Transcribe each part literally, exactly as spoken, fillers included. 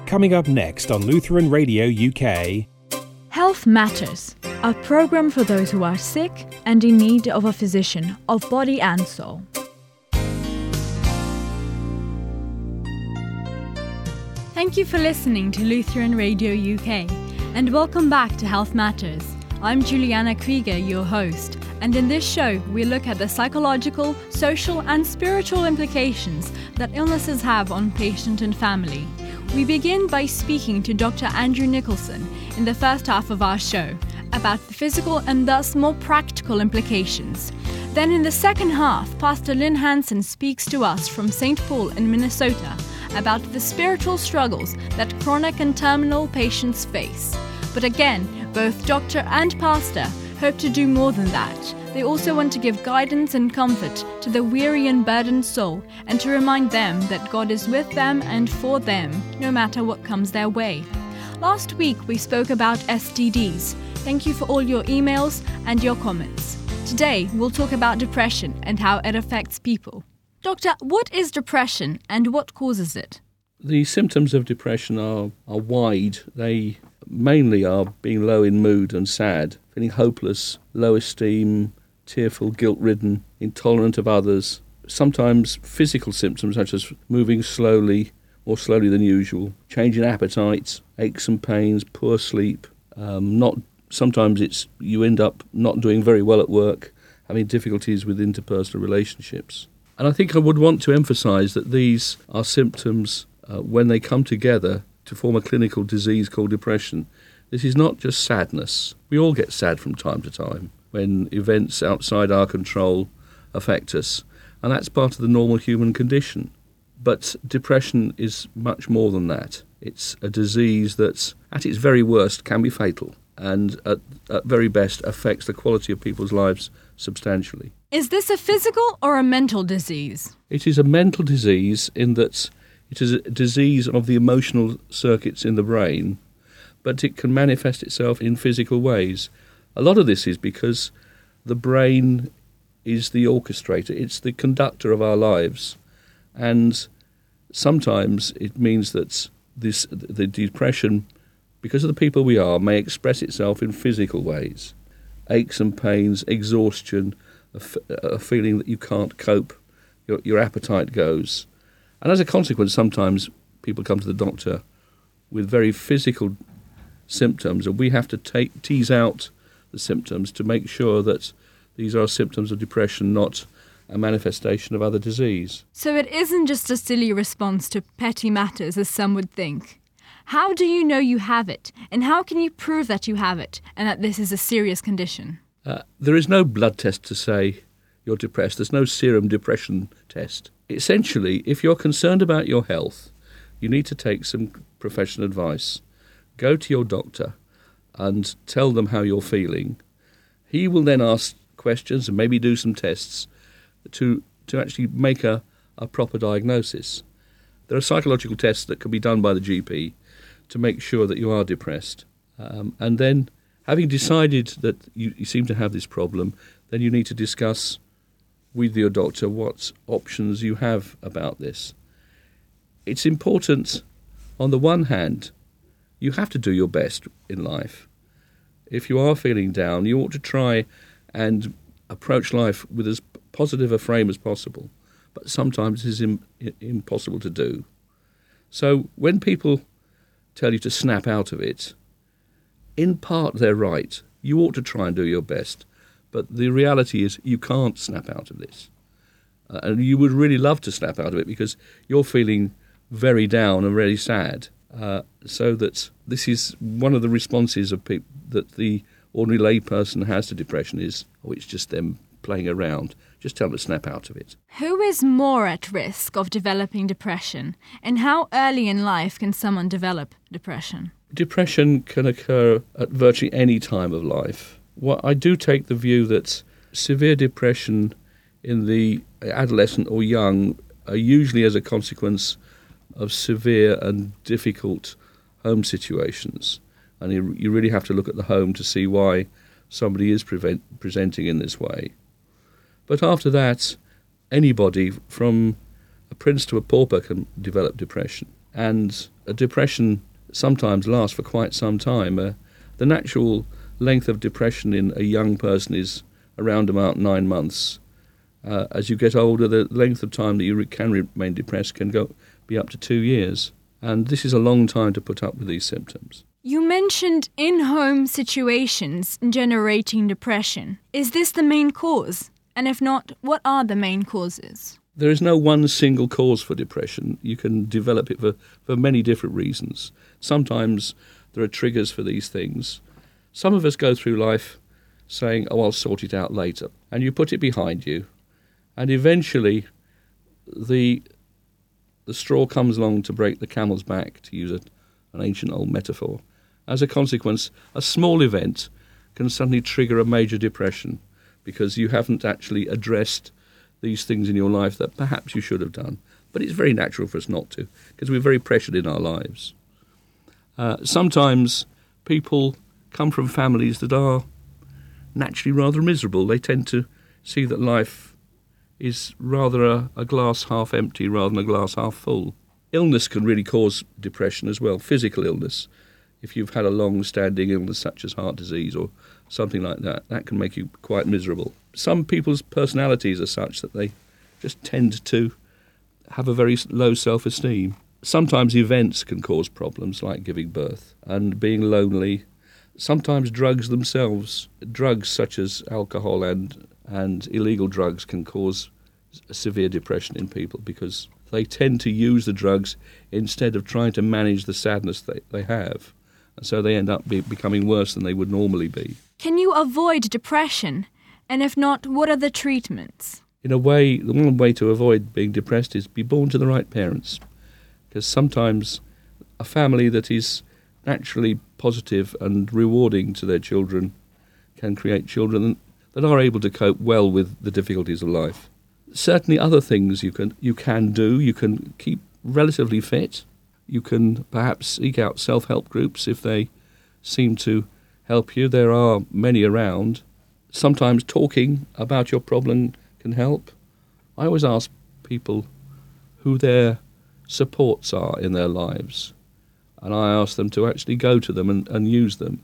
Coming up next on Lutheran Radio U K. Health Matters, a program for those who are sick and in need of a physician of body and soul. Thank you for listening to Lutheran Radio U K, and welcome back to Health Matters. I'm Juliana Krieger, your host, and in this show we look at the psychological, social and spiritual implications that illnesses have on patient and family. We begin by speaking to Doctor Andrew Nicholson in the first half of our show about the physical and thus more practical implications. Then in the second half, Pastor Lynn Hansen speaks to us from Saint Paul in Minnesota about the spiritual struggles that chronic and terminal patients face. But again, both doctor and pastor hope to do more than that. They also want to give guidance and comfort to the weary and burdened soul and to remind them that God is with them and for them, no matter what comes their way. Last week we spoke about S T Ds. Thank you for all your emails and your comments. Today we'll talk about depression and how it affects people. Doctor, what is depression and what causes it? The symptoms of depression are, are wide. They mainly are being low in mood and sad, feeling hopeless, low esteem, tearful, guilt-ridden, intolerant of others. Sometimes physical symptoms such as moving slowly, more slowly than usual, change in appetite, aches and pains, poor sleep. Um, not sometimes it's you end up not doing very well at work, having difficulties with interpersonal relationships. And I think I would want to emphasise that these are symptoms uh, when they come together to form a clinical disease called depression. This is not just sadness. We all get sad from time to time when events outside our control affect us, and that's part of the normal human condition. But depression is much more than that. It's a disease that, at its very worst, can be fatal, and at, at very best affects the quality of people's lives substantially. Is this a physical or a mental disease? It is a mental disease in that it is a disease of the emotional circuits in the brain, but it can manifest itself in physical ways. A lot of this is because the brain is the orchestrator, it's the conductor of our lives, and sometimes it means that this the depression, because of the people we are, may express itself in physical ways. Aches and pains, exhaustion, a, f- a feeling that you can't cope, your, your appetite goes. And as a consequence, sometimes people come to the doctor with very physical symptoms, and we have to take, tease out the symptoms to make sure that these are symptoms of depression, not a manifestation of other disease. So it isn't just a silly response to petty matters, as some would think. How do you know you have it, and how can you prove that you have it, and that this is a serious condition? Uh, there is no blood test to say you're depressed. There's no serum depression test. Essentially, if you're concerned about your health, you need to take some professional advice. Go to your doctor and tell them how you're feeling. He will then ask questions and maybe do some tests to to actually make a, a proper diagnosis. There are psychological tests that can be done by the G P to make sure that you are depressed. Um, and then, having decided that you, you seem to have this problem, then you need to discuss with your doctor what options you have about this. It's important, on the one hand, you have to do your best in life. If you are feeling down, you ought to try and approach life with as positive a frame as possible. But sometimes it is im- impossible to do. So when people tell you to snap out of it, in part they're right. You ought to try and do your best. But the reality is you can't snap out of this. Uh, and you would really love to snap out of it because you're feeling very down and very sad. Uh, so that this is one of the responses of people that the ordinary lay person has to depression is, oh, it's just them playing around. Just tell them to snap out of it. Who is more at risk of developing depression, and how early in life can someone develop depression? Depression can occur at virtually any time of life. Well, I do take the view that severe depression in the adolescent or young are usually as a consequence of severe and difficult home situations. And you, you really have to look at the home to see why somebody is prevent, presenting in this way. But after that, anybody from a prince to a pauper can develop depression. And a depression sometimes lasts for quite some time. Uh, the natural length of depression in a young person is around about nine months. Uh, as you get older, the length of time that you re- can remain depressed can go be up to two years. And this is a long time to put up with these symptoms. You mentioned in-home situations generating depression. Is this the main cause? And if not, what are the main causes? There is no one single cause for depression. You can develop it for, for many different reasons. Sometimes there are triggers for these things. Some of us go through life saying, oh, I'll sort it out later. And you put it behind you. And eventually the the straw comes along to break the camel's back, to use a, an ancient old metaphor. As a consequence, a small event can suddenly trigger a major depression because you haven't actually addressed these things in your life that perhaps you should have done. But it's very natural for us not to, because we're very pressured in our lives. Uh, sometimes people come from families that are naturally rather miserable. They tend to see that life is rather a, a glass half empty rather than a glass half full. Illness can really cause depression as well, physical illness. If you've had a long-standing illness such as heart disease or something like that, that can make you quite miserable. Some people's personalities are such that they just tend to have a very low self-esteem. Sometimes events can cause problems, like giving birth and being lonely. Sometimes drugs themselves, drugs such as alcohol and, and illegal drugs can cause severe depression in people because they tend to use the drugs instead of trying to manage the sadness they, they have. And so they end up be, becoming worse than they would normally be. Can you avoid depression? And if not, what are the treatments? In a way, the one way to avoid being depressed is be born to the right parents. Because sometimes a family that is naturally positive and rewarding to their children can create children that are able to cope well with the difficulties of life. Certainly other things you can you can do. You can keep relatively fit. You can perhaps seek out self-help groups if they seem to help you. There are many around. Sometimes talking about your problem can help. I always ask people who their supports are in their lives, and I ask them to actually go to them and, and use them.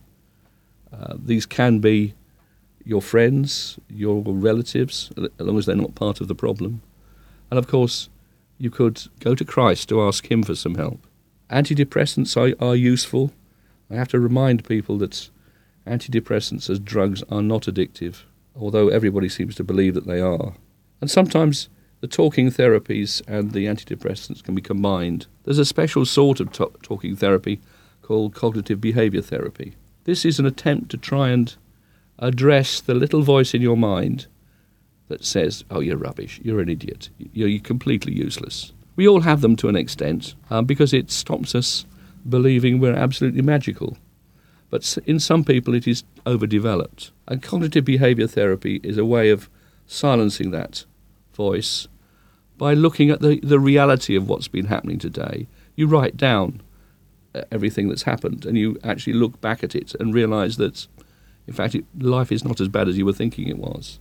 Uh, these can be your friends, your relatives, as long as they're not part of the problem. And of course, you could go to Christ to ask him for some help. Antidepressants are, are useful. I have to remind people that antidepressants as drugs are not addictive, although everybody seems to believe that they are. And sometimes the talking therapies and the antidepressants can be combined. There's a special sort of to- talking therapy called cognitive behaviour therapy. This is an attempt to try and address the little voice in your mind that says, oh, you're rubbish, you're an idiot, you're, you're completely useless. We all have them to an extent um, because it stops us believing we're absolutely magical. But in some people it is overdeveloped. And cognitive behaviour therapy is a way of silencing that voice by looking at the, the reality of what's been happening today. You write down everything that's happened and you actually look back at it and realise that, in fact, it, life is not as bad as you were thinking it was.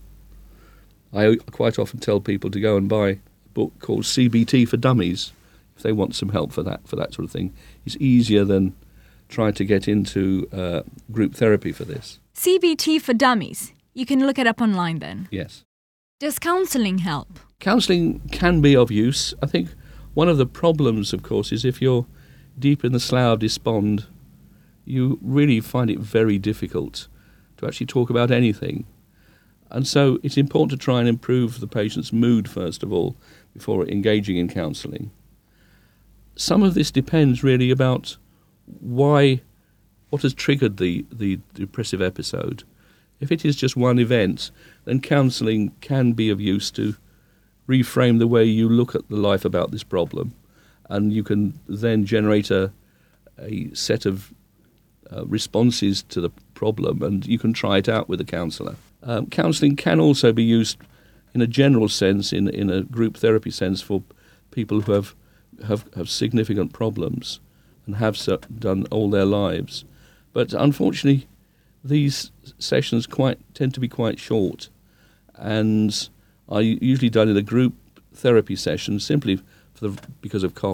I quite often tell people to go and buy a book called C B T for Dummies if they want some help for that, for that sort of thing. It's easier than trying to get into uh, group therapy for this. C B T for Dummies. You can look it up online then. Yes. Does counselling help? Counselling can be of use. I think one of the problems, of course, is if you're deep in the slough of despond, you really find it very difficult to actually talk about anything. And so it's important to try and improve the patient's mood, first of all, before engaging in counselling. Some of this depends really about why, what has triggered the, the depressive episode. If it is just one event, then counselling can be of use to reframe the way you look at the life about this problem. And you can then generate a, a set of uh, responses to the problem, and you can try it out with a counsellor. Um, counselling can also be used in a general sense, in in a group therapy sense, for people who have have, have significant problems and have so, done all their lives. But unfortunately, these sessions quite tend to be quite short, and are usually done in a group therapy session simply for the, because of cost.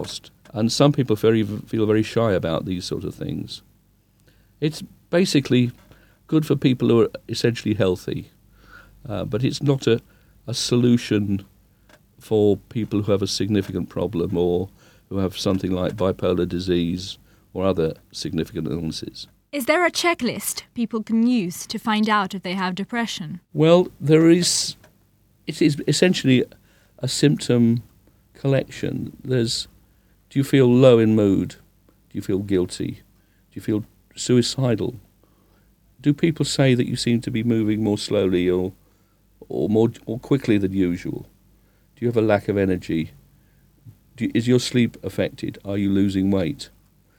And some people very, feel very shy about these sort of things. It's basically good for people who are essentially healthy, uh, but it's not a, a solution for people who have a significant problem or who have something like bipolar disease or other significant illnesses. Is there a checklist people can use to find out if they have depression? Well, there is. It is essentially a symptom collection. There's, do you feel low in mood? Do you feel guilty? Do you feel suicidal? Do people say that you seem to be moving more slowly or or more or quickly than usual? Do you have a lack of energy? Do you, is your sleep affected? Are you losing weight?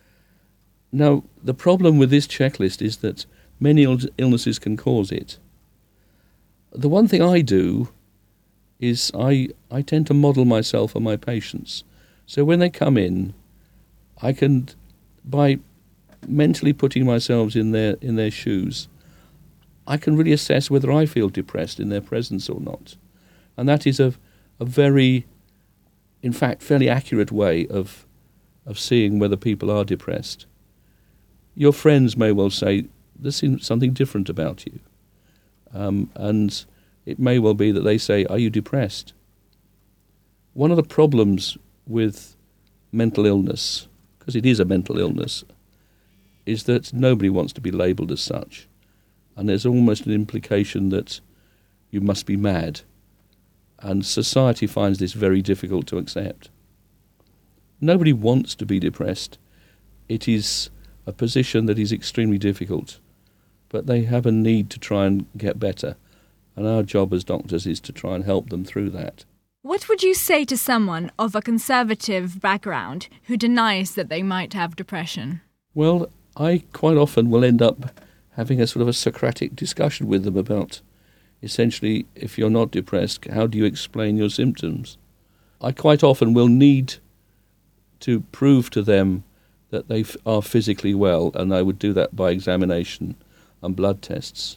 Now, the problem with this checklist is that many Ill- illnesses can cause it. The one thing I do is I, I tend to model myself on my patients. So when they come in, I can, by mentally putting myself in their in their shoes, I can really assess whether I feel depressed in their presence or not. And that is a, a very, in fact, fairly accurate way of of seeing whether people are depressed. Your friends may well say, there's something different about you. Um, and it may well be that they say, are you depressed? One of the problems with mental illness, because it is a mental illness, is that nobody wants to be labelled as such. And there's almost an implication that you must be mad. And society finds this very difficult to accept. Nobody wants to be depressed. It is a position that is extremely difficult. But they have a need to try and get better. And our job as doctors is to try and help them through that. What would you say to someone of a conservative background who denies that they might have depression? Well, I quite often will end up having a sort of a Socratic discussion with them about, essentially, if you're not depressed, how do you explain your symptoms? I quite often will need to prove to them that they f- are physically well, and I would do that by examination and blood tests.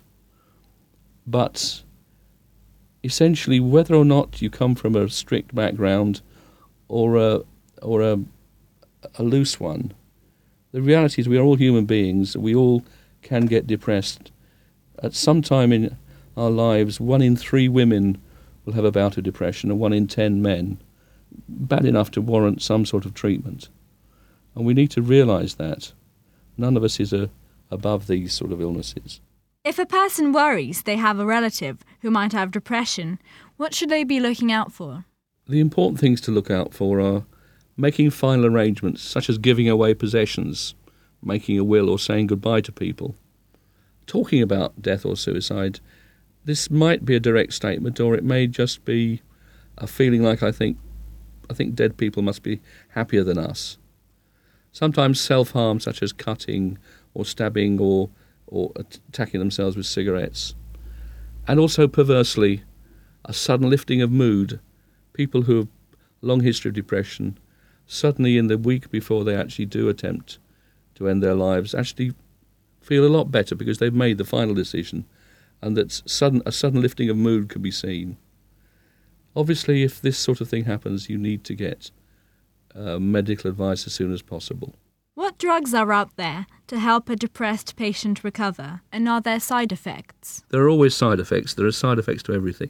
But essentially, whether or not you come from a strict background or a or a, a loose one, the reality is we are all human beings. We all can get depressed. At some time in our lives, one in three women will have a bout of depression and one in ten men, bad enough to warrant some sort of treatment. And we need to realise that. None of us is a, above these sort of illnesses. If a person worries they have a relative who might have depression, what should they be looking out for? The important things to look out for are making final arrangements, such as giving away possessions, making a will or saying goodbye to people. Talking about death or suicide, this might be a direct statement, or it may just be a feeling like I think I think dead people must be happier than us. Sometimes self-harm, such as cutting or stabbing or or attacking themselves with cigarettes. And also, perversely, a sudden lifting of mood. People who have a long history of depression, suddenly in the week before they actually do attempt to end their lives, actually feel a lot better because they've made the final decision, and that sudden a sudden lifting of mood can be seen. Obviously, if this sort of thing happens, you need to get uh, medical advice as soon as possible. What drugs are out there to help a depressed patient recover, and are there side effects? There are always side effects. There are side effects to everything.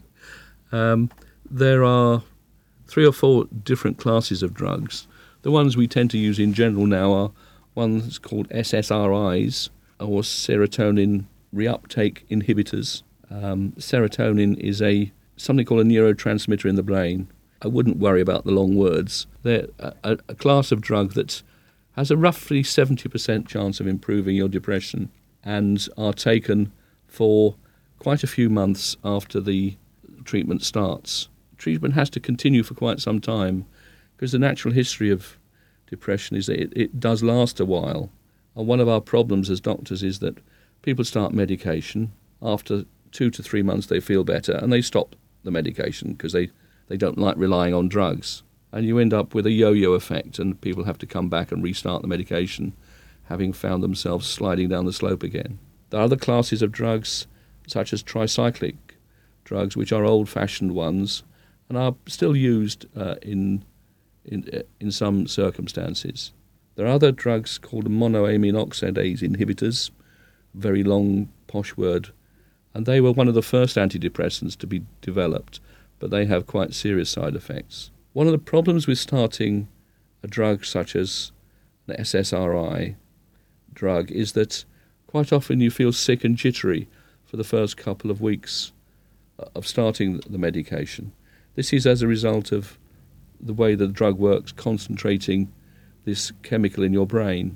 Um, there are three or four different classes of drugs. The ones we tend to use in general now are ones called S S R Is, or serotonin reuptake inhibitors. Um, serotonin is a something called a neurotransmitter in the brain. I wouldn't worry about the long words. They're a, a class of drug that has a roughly seventy percent chance of improving your depression and are taken for quite a few months after the treatment starts. Treatment has to continue for quite some time because the natural history of depression is that it, it does last a while. And one of our problems as doctors is that people start medication. After two to three months they feel better and they stop the medication because they, they don't like relying on drugs. And you end up with a yo-yo effect, and people have to come back and restart the medication, having found themselves sliding down the slope again. There are other classes of drugs, such as tricyclic drugs, which are old-fashioned ones, and are still used uh, in in, in some circumstances. There are other drugs called monoamine oxidase inhibitors, very long posh word, and they were one of the first antidepressants to be developed, but they have quite serious side effects. One of the problems with starting a drug such as an S S R I drug is that quite often you feel sick and jittery for the first couple of weeks of starting the medication. This is as a result of the way the drug works, concentrating this chemical in your brain.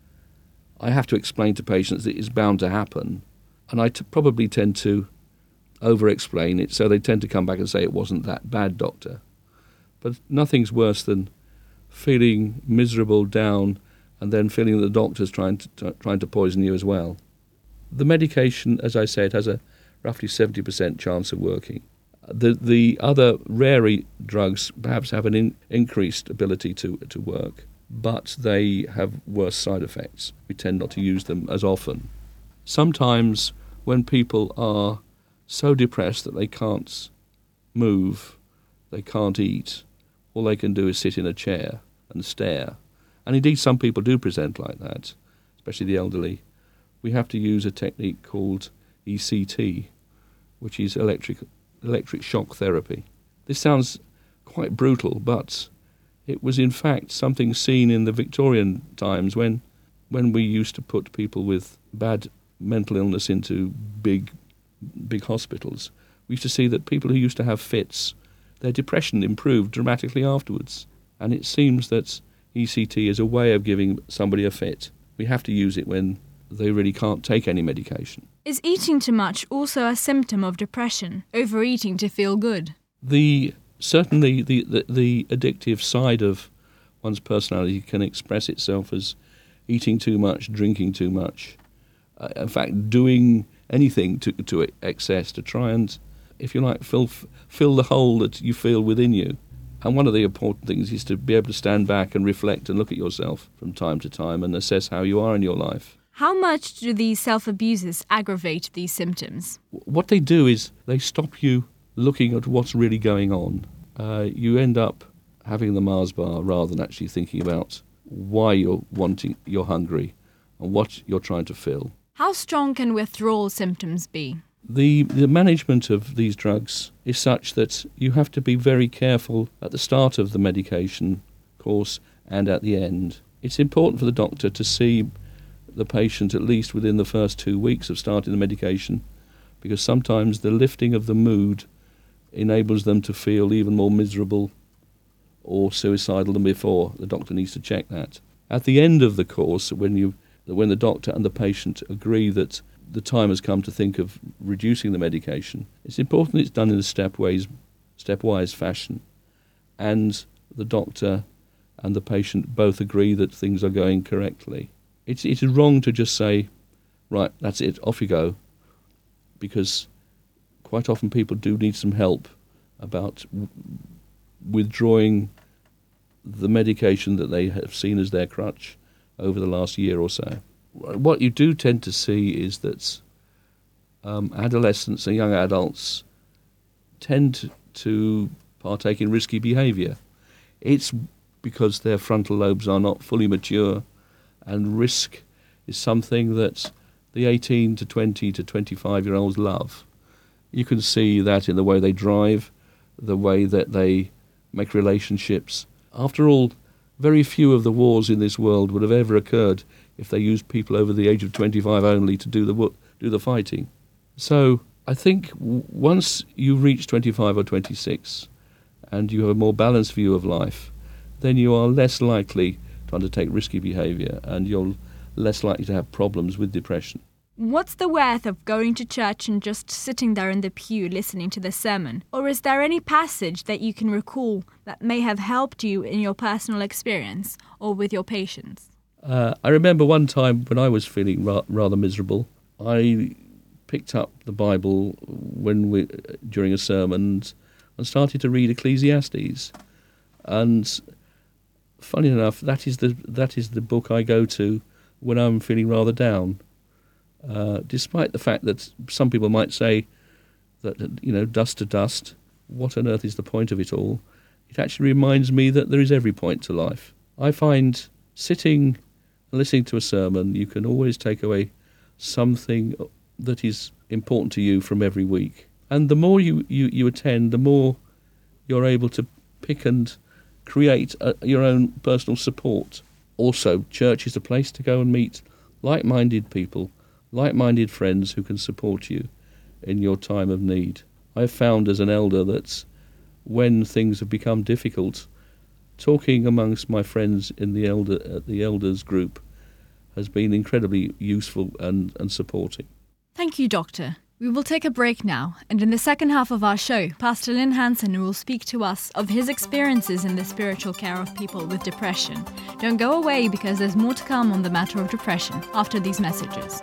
I have to explain to patients that it's bound to happen, and I t- probably tend to over-explain it, so they tend to come back and say, it wasn't that bad, doctor. But nothing's worse than feeling miserable, down, and then feeling that the doctor's trying to, t- trying to poison you as well. The medication, as I said, has a roughly seventy percent chance of working. The the other rare drugs perhaps have an in, increased ability to, to work, but they have worse side effects. We tend not to use them as often. Sometimes when people are so depressed that they can't move, they can't eat, all they can do is sit in a chair and stare. And indeed some people do present like that, especially the elderly. We have to use a technique called E C T, which is electric electric shock therapy. This sounds quite brutal, but it was in fact something seen in the Victorian times when when we used to put people with bad mental illness into big big hospitals. We used to see that people who used to have fits, their depression improved dramatically afterwards. And it seems that E C T is a way of giving somebody a fit. We have to use it when they really can't take any medication. Is eating too much also a symptom of depression, overeating to feel good? The certainly the, the, the addictive side of one's personality can express itself as eating too much, drinking too much. Uh, in fact, doing anything to to excess to try and, if you like, fill fill the hole that you feel within you. And one of the important things is to be able to stand back and reflect and look at yourself from time to time and assess how you are in your life. How much do these self-abuses aggravate these symptoms? What they do is they stop you looking at what's really going on. Uh, you end up having the Mars bar rather than actually thinking about why you're wanting, you're hungry, and what you're trying to fill. How strong can withdrawal symptoms be? The the management of these drugs is such that you have to be very careful at the start of the medication course and at the end. It's important for the doctor to see the patient at least within the first two weeks of starting the medication, because sometimes the lifting of the mood enables them to feel even more miserable or suicidal than before. The doctor needs to check that. At the end of the course, when you when the doctor and the patient agree that the time has come to think of reducing the medication, it's important it's done in a stepwise, stepwise fashion, and the doctor and the patient both agree that things are going correctly. It's, it's wrong to just say, right, that's it, off you go, because quite often people do need some help about w- withdrawing the medication that they have seen as their crutch over the last year or so. What you do tend to see is that um, adolescents and young adults tend to partake in risky behaviour. It's because their frontal lobes are not fully mature, and risk is something that the eighteen to twenty to twenty-five-year-olds love. You can see that in the way they drive, the way that they make relationships. After all, very few of the wars in this world would have ever occurred if they used people over the age of twenty-five only to do the do the fighting. So I think w- once you reach twenty-five or twenty-six and you have a more balanced view of life, then you are less likely to undertake risky behaviour and you're less likely to have problems with depression. What's the worth of going to church and just sitting there in the pew listening to the sermon? Or is there any passage that you can recall that may have helped you in your personal experience or with your patients? Uh, I remember one time when I was feeling ra- rather miserable, I picked up the Bible when we during a sermon and started to read Ecclesiastes. And funny enough, that is the that is the book I go to when I'm feeling rather down. Uh, despite the fact that some people might say that, you know, dust to dust, what on earth is the point of it all? it actually reminds me that there is every point to life. I find sitting and listening to a sermon, you can always take away something that is important to you from every week. And the more you, you, you attend, the more you're able to pick and create a, your own personal support. Also, church is a place to go and meet like-minded people, like-minded friends who can support you in your time of need. I've found as an elder that when things have become difficult, talking amongst my friends in the elder at the elders group has been incredibly useful and, and supporting. Thank you, Doctor. We will take a break now, and in the second half of our show, Pastor Lynn Hansen will speak to us of his experiences in the spiritual care of people with depression. Don't go away, because there's more to come on the matter of depression after these messages.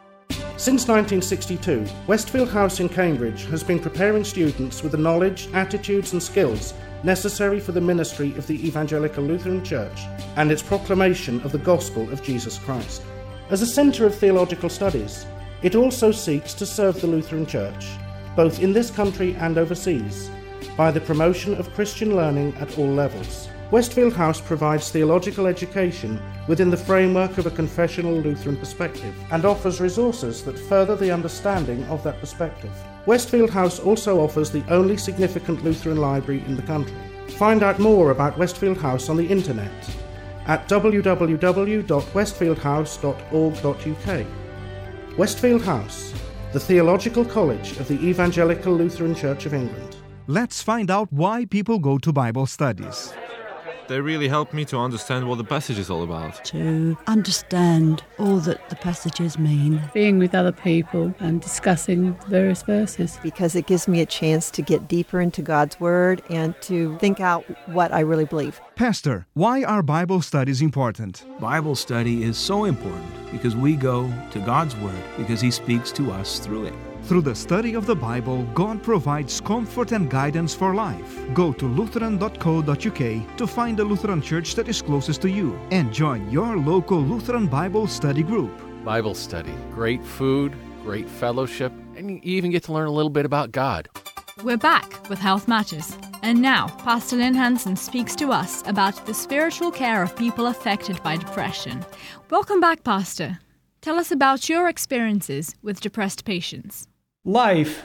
Since nineteen sixty-two, Westfield House in Cambridge has been preparing students with the knowledge, attitudes and skills necessary for the ministry of the Evangelical Lutheran Church and its proclamation of the gospel of Jesus Christ. As a centre of theological studies, it also seeks to serve the Lutheran Church, both in this country and overseas, by the promotion of Christian learning at all levels. Westfield House provides theological education within the framework of a confessional Lutheran perspective and offers resources that further the understanding of that perspective. Westfield House also offers the only significant Lutheran library in the country. Find out more about Westfield House on the internet at w w w dot westfield house dot org dot u k. Westfield House, the theological college of the Evangelical Lutheran Church of England. Let's find out why people go to Bible studies. They really help me to understand what the passage is all about. To understand all that the passages mean. Being with other people and discussing various verses. Because it gives me a chance to get deeper into God's Word and to think out what I really believe. Pastor, why are Bible studies important? Bible study is so important because we go to God's Word because He speaks to us through it. Through the study of the Bible, God provides comfort and guidance for life. Go to lutheran dot co dot u k to find a Lutheran church that is closest to you and join your local Lutheran Bible study group. Bible study, great food, great fellowship, and you even get to learn a little bit about God. We're back with Health Matters. And now, Pastor Lynn Hansen speaks to us about the spiritual care of people affected by depression. Welcome back, Pastor. Tell us about your experiences with depressed patients. Life,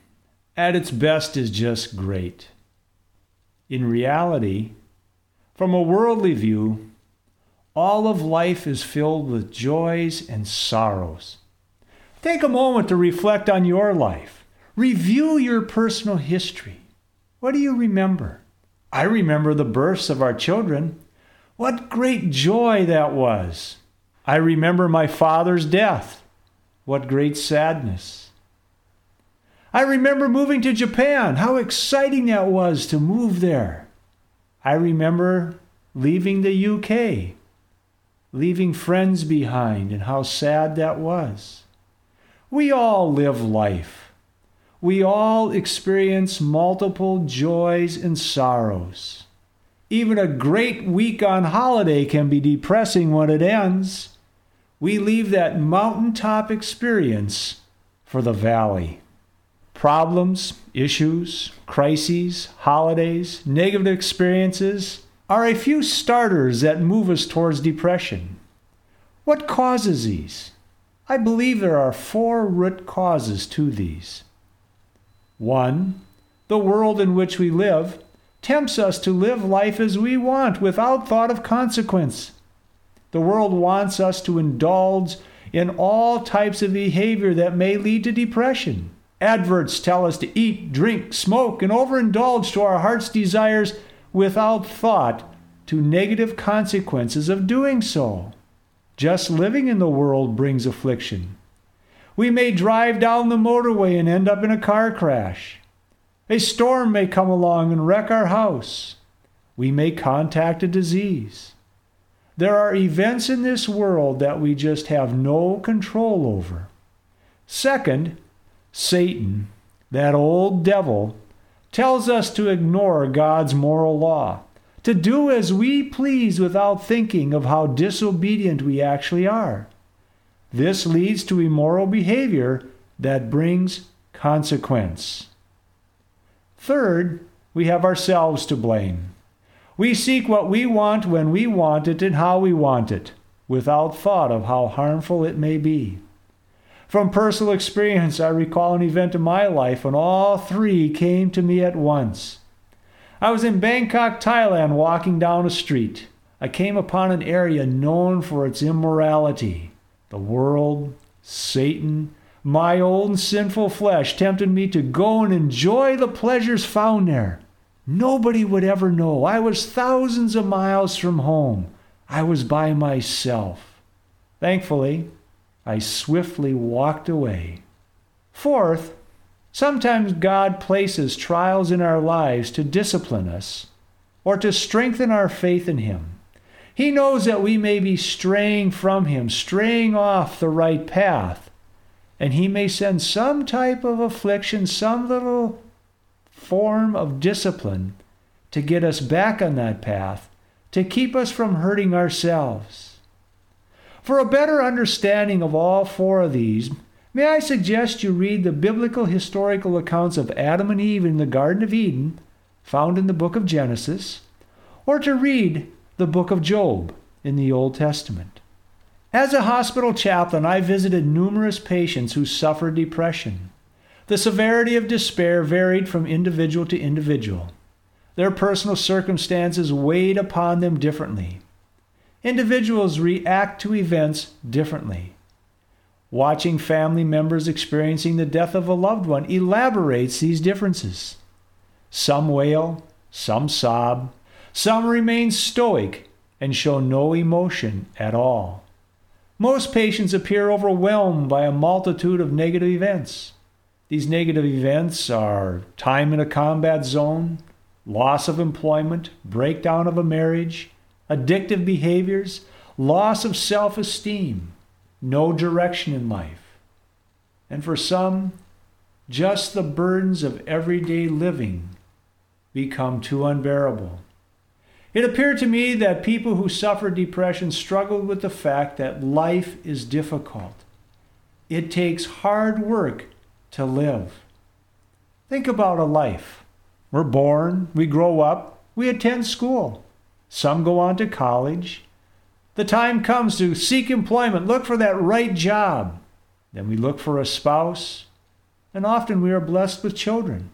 at its best, is just great. In reality, from a worldly view, all of life is filled with joys and sorrows. Take a moment to reflect on your life. Review your personal history. What do you remember? I remember the births of our children. What great joy that was. I remember my father's death. What great sadness. I remember moving to Japan. How exciting that was to move there. I remember leaving the U K, leaving friends behind, and how sad that was. We all live life. We all experience multiple joys and sorrows. Even a great week on holiday can be depressing when it ends. We leave that mountaintop experience for the valley. Problems, issues, crises, holidays, negative experiences are a few starters that move us towards depression. What causes these? I believe there are four root causes to these. One, the world in which we live tempts us to live life as we want without thought of consequence. The world wants us to indulge in all types of behavior that may lead to depression. Adverts tell us to eat, drink, smoke, and overindulge to our heart's desires without thought to negative consequences of doing so. Just living in the world brings affliction. We may drive down the motorway and end up in a car crash. A storm may come along and wreck our house. We may contact a disease. There are events in this world that we just have no control over. Second, Satan, that old devil, tells us to ignore God's moral law, to do as we please without thinking of how disobedient we actually are. This leads to immoral behavior that brings consequence. Third, We have ourselves to blame. We seek what we want when we want it and how we want it, without thought of how harmful it may be. From personal experience, I recall an event in my life when all three came to me at once. I was in Bangkok, Thailand, walking down a street. I came upon an area known for its immorality. The world, Satan, my own sinful flesh tempted me to go and enjoy the pleasures found there. Nobody would ever know. I was thousands of miles from home. I was by myself. Thankfully, I swiftly walked away. Fourth, sometimes God places trials in our lives to discipline us or to strengthen our faith in Him. He knows that we may be straying from Him, straying off the right path, and He may send some type of affliction, some little form of discipline to get us back on that path, to keep us from hurting ourselves. For a better understanding of all four of these, may I suggest you read the biblical historical accounts of Adam and Eve in the Garden of Eden, found in the book of Genesis, or to read the book of Job in the Old Testament. As a hospital chaplain, I visited numerous patients who suffered depression. The severity of despair varied from individual to individual. Their personal circumstances weighed upon them differently. Individuals react to events differently. Watching family members experiencing the death of a loved one elaborates these differences. Some wail, some sob, some remain stoic and show no emotion at all. Most patients appear overwhelmed by a multitude of negative events. These negative events are time in a combat zone, loss of employment, breakdown of a marriage, addictive behaviors, loss of self-esteem, no direction in life. And for some, just the burdens of everyday living become too unbearable. It appeared to me that people who suffer depression struggled with the fact that life is difficult. It takes hard work to live. Think about a life. We're born, we grow up, we attend school. Some go on to college. The time comes to seek employment, look for that right job. Then we look for a spouse, and often we are blessed with children.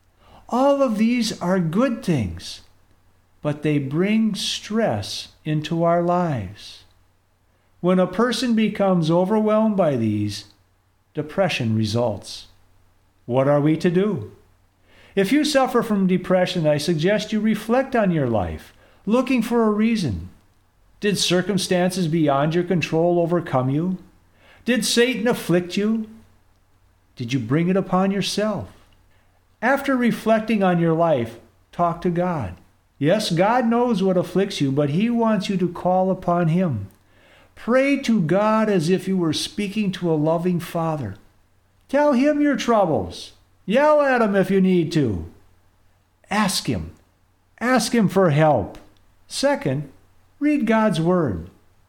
All of these are good things, but they bring stress into our lives. When a person becomes overwhelmed by these, depression results. What are we to do? If you suffer from depression, I suggest you reflect on your life, looking for a reason. Did circumstances beyond your control overcome you? Did Satan afflict you? Did you bring it upon yourself? After reflecting on your life, talk to God. Yes, God knows what afflicts you, but He wants you to call upon Him. Pray to God as if you were speaking to a loving Father. Tell Him your troubles. Yell at Him if you need to. Ask Him. Ask Him for help. Second, read God's Word.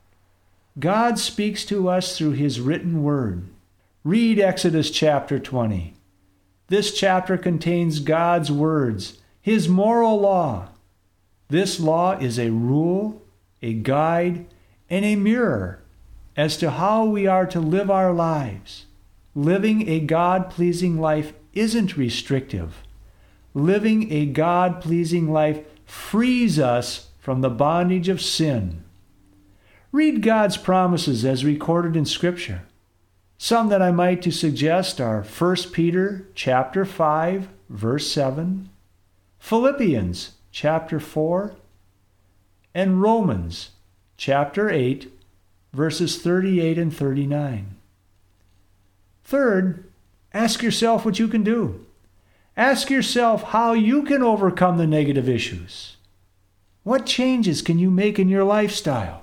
God speaks to us through His written Word. Read Exodus chapter twenty. This chapter contains God's words, His moral law. This law is a rule, a guide, and a mirror as to how we are to live our lives. Living a God-pleasing life isn't restrictive. Living a God-pleasing life frees us from the bondage of sin. Read God's promises as recorded in Scripture. Some that I might to suggest are First Peter chapter five, verse seven, Philippians chapter four, and Romans chapter eight, verses thirty-eight and thirty-nine. Third, ask yourself what you can do. Ask yourself how you can overcome the negative issues. What changes can you make in your lifestyle?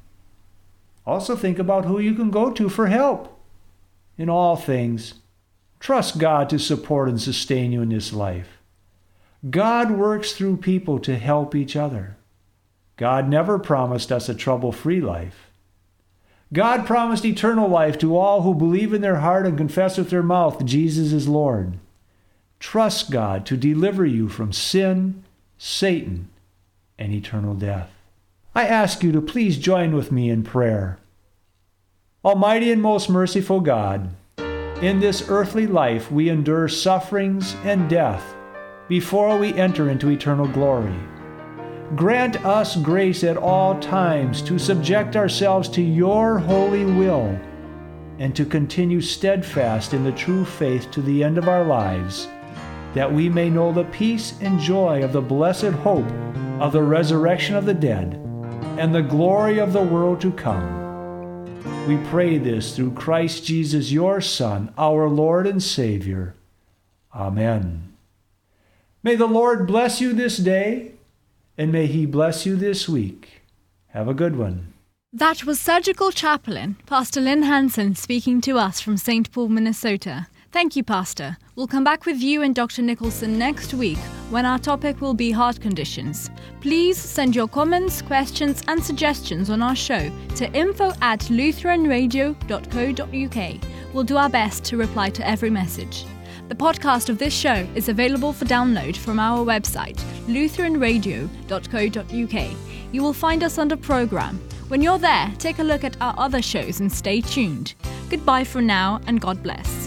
Also think about who you can go to for help. In all things, trust God to support and sustain you in this life. God works through people to help each other. God never promised us a trouble-free life. God promised eternal life to all who believe in their heart and confess with their mouth Jesus is Lord. Trust God to deliver you from sin, Satan, and eternal death. I ask you to please join with me in prayer. Almighty and most merciful God, in this earthly life we endure sufferings and death before we enter into eternal glory. Grant us grace at all times to subject ourselves to your holy will and to continue steadfast in the true faith to the end of our lives, that we may know the peace and joy of the blessed hope of the resurrection of the dead and the glory of the world to come. We pray this through Christ Jesus, your Son, our Lord and Savior. Amen. May the Lord bless you this day, and may he bless you this week. Have a good one. That was Surgical Chaplain, Pastor Lynn Hansen, speaking to us from Saint Paul, Minnesota. Thank you, Pastor. We'll come back with you and Doctor Nicholson next week when our topic will be heart conditions. Please send your comments, questions and suggestions on our show to info at lutheran radio dot co dot uk. We'll do our best to reply to every message. The podcast of this show is available for download from our website, lutheran radio dot co dot uk. You will find us under Program. When you're there, take a look at our other shows and stay tuned. Goodbye for now, and God bless.